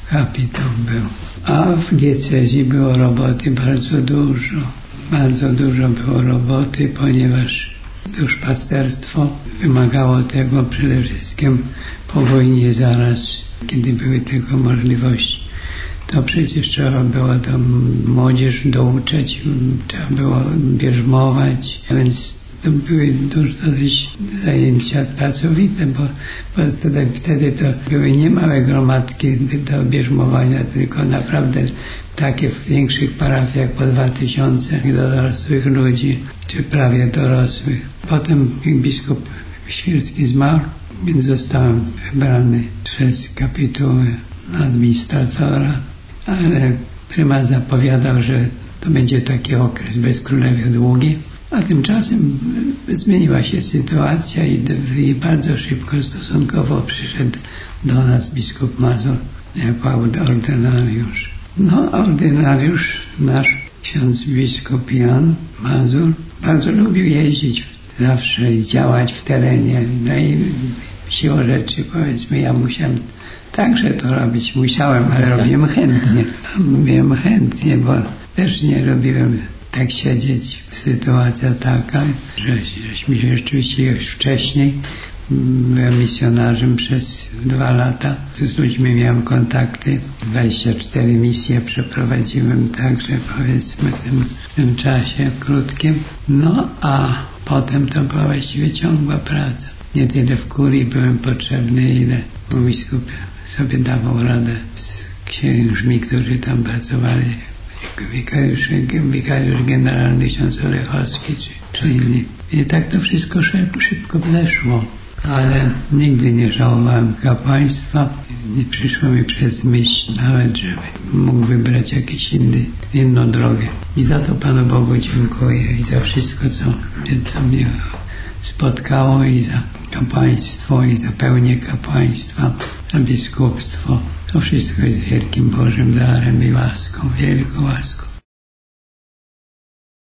kapitał był. A w diecezji było roboty bardzo dużo. Bardzo dużo było roboty, ponieważ duszpasterstwo wymagało tego przede wszystkim po wojnie zaraz, kiedy były tylko możliwości. To przecież trzeba było tam młodzież douczać, trzeba było bierzmować, więc to były dosyć zajęcia pracowite, bo wtedy to były niemałe gromadki do bierzmowania, tylko naprawdę takie w większych parafiach po 2000 dorosłych ludzi, czy prawie dorosłych. Potem biskup Świrski zmarł, więc zostałem wybrany przez kapitułę administratora, ale prymas zapowiadał, że to będzie taki okres bezkrólewia długi, a tymczasem zmieniła się sytuacja i bardzo szybko stosunkowo przyszedł do nas biskup Mazur jako ordynariusz. No, ordynariusz nasz, ksiądz biskup Jan Mazur, bardzo lubił jeździć zawsze i działać w terenie. No i siłą rzeczy, powiedzmy, ja musiałem także to robić. Musiałem, ale robiłem chętnie. Robiłem chętnie, bo też nie lubiłem tak siedzieć. Sytuacja taka, żeśmy się rzeczywiście już wcześniej, byłem misjonarzem przez 2 lata. Z ludźmi miałem kontakty. 24 misje przeprowadziłem także, powiedzmy, w tym czasie krótkim. No, a potem to była właściwie ciągła praca. Nie tyle w kurii byłem potrzebny, ile biskup sobie dawał radę z księżmi, którzy tam pracowali. Wikariusz generalny ksiądz Olechowski czy inni. I tak to wszystko szybko zeszło. Ale nigdy nie żałowałem kapłaństwa. Nie przyszło mi przez myśl nawet, żeby mógł wybrać inną drogę. I za to Panu Bogu dziękuję i za wszystko, co mnie spotkało, i za kapłaństwo, i za pełnię kapłaństwa, za biskupstwo. To wszystko jest wielkim Bożym darem i łaską, wielką łaską.